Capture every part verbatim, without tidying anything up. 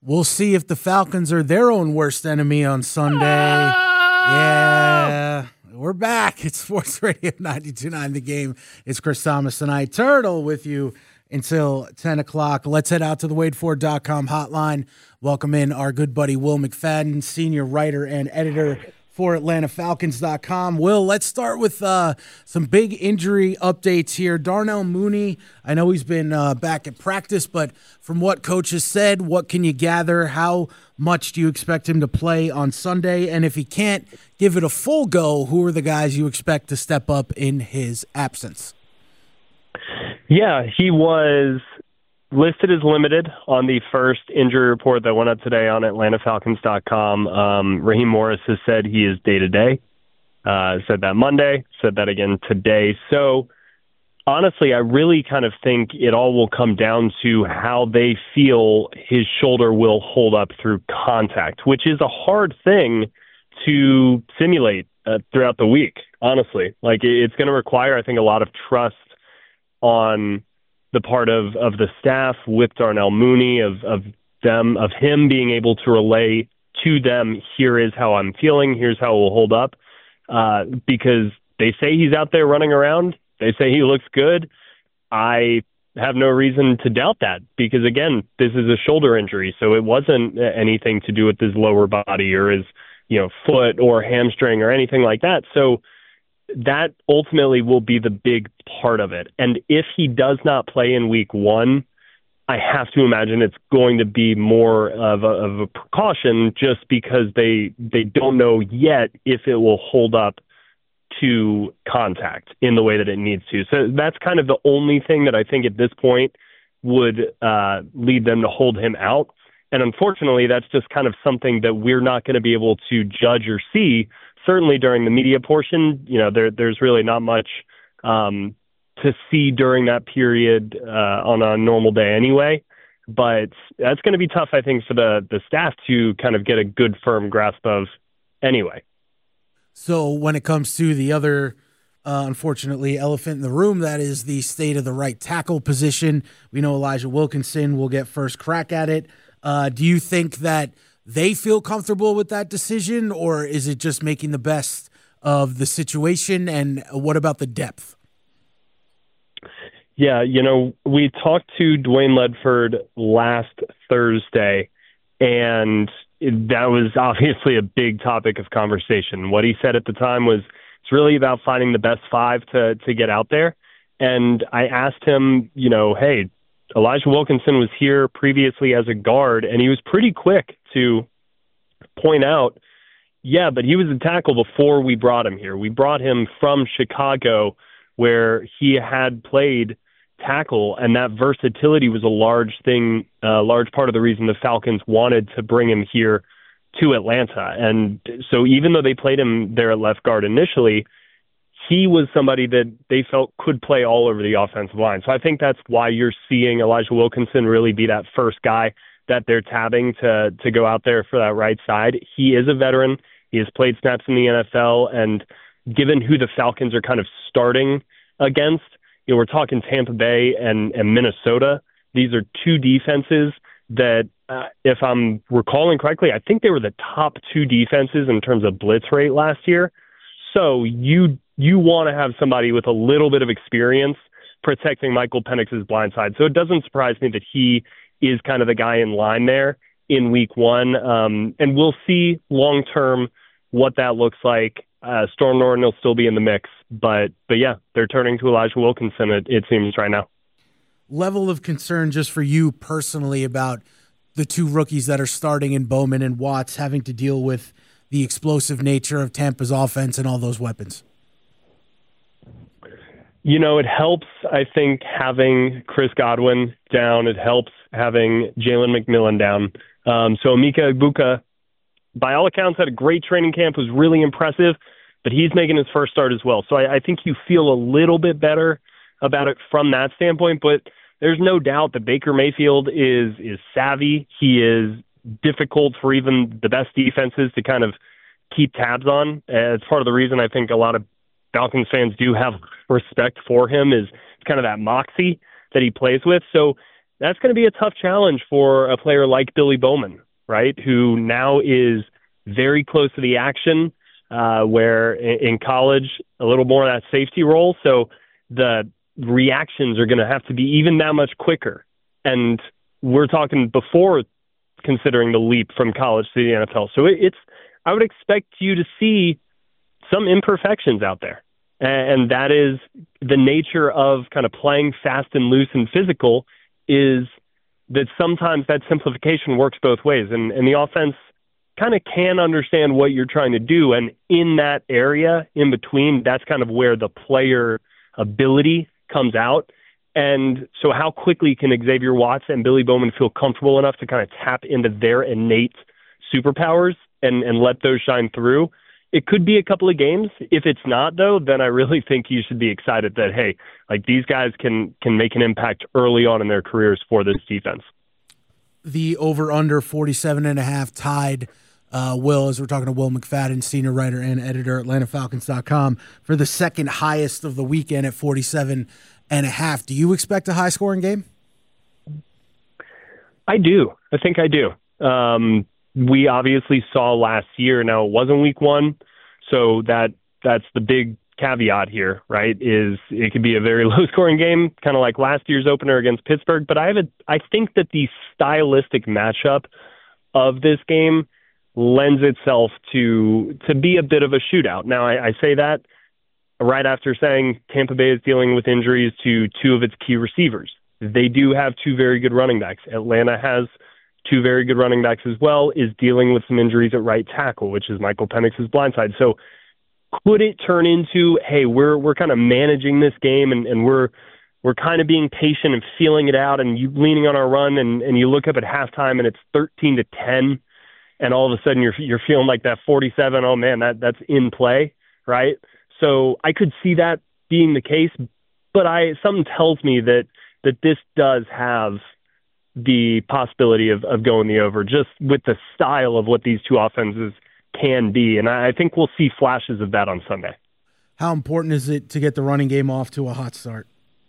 We'll see if the Falcons are their own worst enemy on Sunday. Yeah, we're back. It's Sports Radio ninety-two point nine The Game. It's Chris Thomas and I, Turtle, with you until ten o'clock. Let's head out to the Wade Ford dot com hotline. Welcome in our good buddy Will McFadden, senior writer and editor for Atlanta Falcons dot com. Will, let's start with uh, some big injury updates here. Darnell Mooney, I know he's been uh, back at practice, but from what coach has said, what can you gather? How much do you expect him to play on Sunday? And if he can't give it a full go, who are the guys you expect to step up in his absence? Yeah, he was listed as limited on the first injury report that went up today on Atlanta Falcons dot com. Um, Raheem Morris has said he is day-to-day. Uh, said that Monday, said that again today. So, honestly, I really kind of think it all will come down to how they feel his shoulder will hold up through contact, which is a hard thing to simulate uh, throughout the week, honestly. Like, it's going to require, I think, a lot of trust on the part of, of the staff with Darnell Mooney, of, of them, of him being able to relay to them, here is how I'm feeling, here's how it will hold up. Uh, because they say he's out there running around, they say he looks good. I have no reason to doubt that because, again, this is a shoulder injury, so it wasn't anything to do with his lower body or his, you know, foot or hamstring or anything like that. So that ultimately will be the big part of it. And if he does not play in week one, I have to imagine it's going to be more of a, of a precaution just because they they don't know yet if it will hold up to contact in the way that it needs to. So that's kind of the only thing that I think at this point would uh, lead them to hold him out. And unfortunately, that's just kind of something that we're not going to be able to judge or see. Certainly during the media portion, you know, there, there's really not much um, to see during that period uh, on a normal day anyway. But that's going to be tough, I think, for the, the staff to kind of get a good, firm grasp of anyway. So when it comes to the other, uh, unfortunately, elephant in the room, that is the state of the right tackle position. We know Elijah Wilkinson will get first crack at it. Uh, do you think that they feel comfortable with that decision, or is it just making the best of the situation? And what about the depth? Yeah, you know, we talked to Dwayne Ledford last Thursday, and that was obviously a big topic of conversation. What he said at the time was it's really about finding the best five to, to get out there. And I asked him, you know, hey, Elijah Wilkinson was here previously as a guard, and he was pretty quick to point out, yeah, but he was a tackle before we brought him here. We brought him from Chicago where he had played tackle, and that versatility was a large thing, a uh, large part of the reason the Falcons wanted to bring him here to Atlanta. And so even though they played him there at left guard initially, he was somebody that they felt could play all over the offensive line. So I think that's why you're seeing Elijah Wilkinson really be that first guy that they're tabbing to to go out there for that right side. He is a veteran. He has played snaps in the N F L, and given who the Falcons are kind of starting against, you know, we're talking Tampa Bay and, and Minnesota. These are two defenses that, uh, if I'm recalling correctly, I think they were the top two defenses in terms of blitz rate last year. So you you want to have somebody with a little bit of experience protecting Michael Penix's blind side. So it doesn't surprise me that he is kind of the guy in line there in week one. Um, and we'll see long-term what that looks like. Uh, Storm Norton will still be in the mix. But, but yeah, they're turning to Elijah Wilkinson, it, it seems, right now. Level of concern just for you personally about the two rookies that are starting in Bowman and Watts having to deal with the explosive nature of Tampa's offense and all those weapons? You know, it helps, I think, having Chris Godwin down. It helps having Jalen McMillan down. Um, so Emeka Egbuka, by all accounts, had a great training camp, was really impressive, but he's making his first start as well. So I, I think you feel a little bit better about it from that standpoint, but there's no doubt that Baker Mayfield is is savvy. He is difficult for even the best defenses to kind of keep tabs on. Uh, it's part of the reason I think a lot of Falcons fans do have respect for him, is kind of that moxie that he plays with. So that's going to be a tough challenge for a player like Billy Bowman, right, who now is very close to the action, uh, where in college, a little more of that safety role. So the reactions are going to have to be even that much quicker. And we're talking before considering the leap from college to the N F L. So it, it's, I would expect you to see some imperfections out there. And that is the nature of kind of playing fast and loose and physical, is that sometimes that simplification works both ways. And, and the offense kind of can understand what you're trying to do. And in that area in between, that's kind of where the player ability comes out. And so how quickly can Xavier Watts and Billy Bowman feel comfortable enough to kind of tap into their innate superpowers and, and let those shine through? It could be a couple of games. If it's not, though, then I really think you should be excited that, hey, like these guys can can make an impact early on in their careers for this defense. The over-under forty-seven and a half tied, uh, Will, as we're talking to Will McFadden, senior writer and editor at Atlanta Falcons dot com, for the second highest of the weekend at forty-seven and a half. Do you expect a high-scoring game? I do. I think I do. Um, we obviously saw last year. Now, it wasn't week one, so that that's the big caveat here, right, is it could be a very low-scoring game, kind of like last year's opener against Pittsburgh. But I have a, I think that the stylistic matchup of this game lends itself to to be a bit of a shootout. Now, I, I say that right after saying Tampa Bay is dealing with injuries to two of its key receivers. They do have two very good running backs. Atlanta has two very good running backs as well, is dealing with some injuries at right tackle, which is Michael Penix's blind side. So could it turn into, hey, we're we're kind of managing this game and, and we're we're kind of being patient and feeling it out and you leaning on our run, and, and you look up at halftime and it's thirteen to ten, and all of a sudden you're you're feeling like that forty-seven, oh man, that that's in play, right? So I could see that being the case, but I something tells me that that this does have the possibility of, of going the over, just with the style of what these two offenses can be. And I think we'll see flashes of that on Sunday. How important is it to get the running game off to a hot start?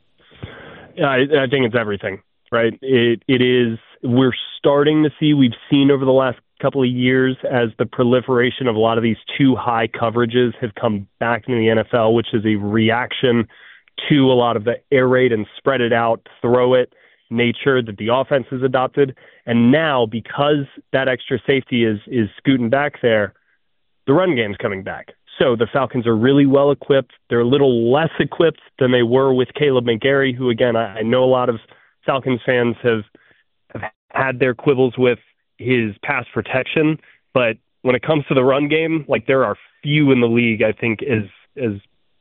Yeah, I, I think it's everything, right? It It is, we're starting to see, we've seen over the last couple of years as the proliferation of a lot of these two high coverages have come back into the N F L, which is a reaction to a lot of the air raid and spread it out, throw it nature that the offense has adopted. And now, because that extra safety is is scooting back there, the run game's coming back. So the Falcons are really well equipped. They're a little less equipped than they were with Caleb McGarry, who, again, I, I know a lot of Falcons fans have, have had their quibbles with his pass protection. But when it comes to the run game, like, there are few in the league, I think, as as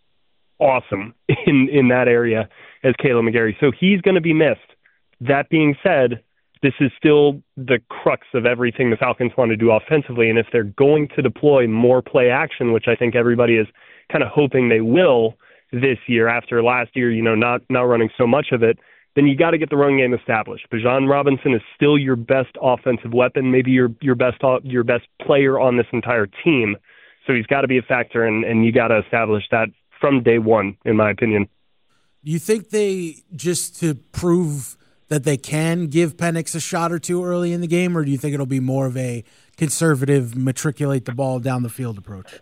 awesome in, in that area as Caleb McGarry. So he's going to be missed. That being said, this is still the crux of everything the Falcons want to do offensively. And if they're going to deploy more play action, which I think everybody is kind of hoping they will this year after last year, you know, not, not running so much of it, then you got to get the run game established. Bijan Robinson is still your best offensive weapon, maybe your your best your best player on this entire team. So he's got to be a factor, and, and you got to establish that from day one, in my opinion. Do you think they, just to prove that they can give Penix a shot or two early in the game, or do you think it'll be more of a conservative, matriculate the ball down the field approach?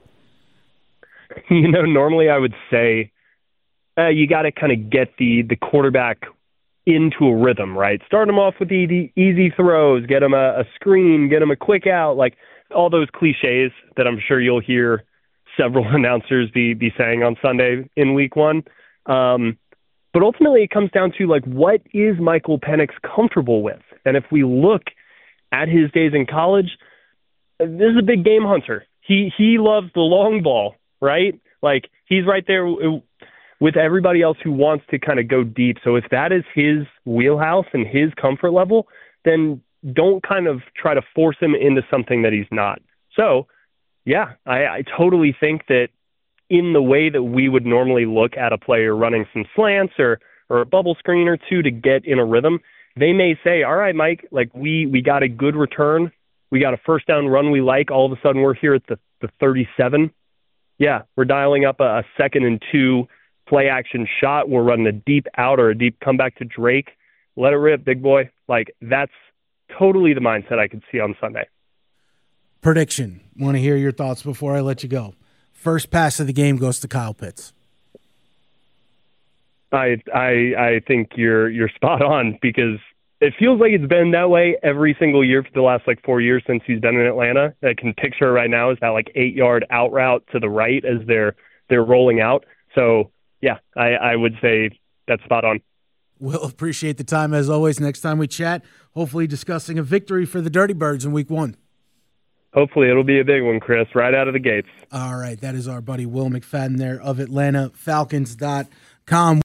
You know, normally I would say uh, you got to kind of get the, the quarterback into a rhythm, right? Start him off with the, the easy throws, get him a, a screen, get him a quick out, like all those cliches that I'm sure you'll hear several announcers be, be saying on Sunday in week one. Um, But ultimately, it comes down to, like, what is Michael Penix comfortable with? And if we look at his days in college, this is a big game hunter. He he loves the long ball, right? Like, he's right there with everybody else who wants to kind of go deep. So if that is his wheelhouse and his comfort level, then don't kind of try to force him into something that he's not. So, yeah, I, I totally think that in the way that we would normally look at a player running some slants or, or a bubble screen or two to get in a rhythm, they may say, all right, Mike, like we, we got a good return. We got a first down run we like. All of a sudden we're here at the, the thirty-seven. Yeah, we're dialing up a, a second and two play action shot. We're running a deep out or a deep comeback to Drake. let it rip, big boy. Like, that's totally the mindset I could see on Sunday. Prediction. Want to hear your thoughts before I let you go. First pass of the game goes to Kyle Pitts. I I I think you're you're spot on, because it feels like it's been that way every single year for the last like four years since he's been in Atlanta. I can picture right now is that like eight yard out route to the right as they're they're rolling out. So yeah, I, I would say that's spot on. We'll appreciate the time as always. Next time we chat, hopefully discussing a victory for the Dirty Birds in week one. Hopefully it'll be a big one, Chris, right out of the gates. All right, that is our buddy Will McFadden there of Atlanta Falcons dot com.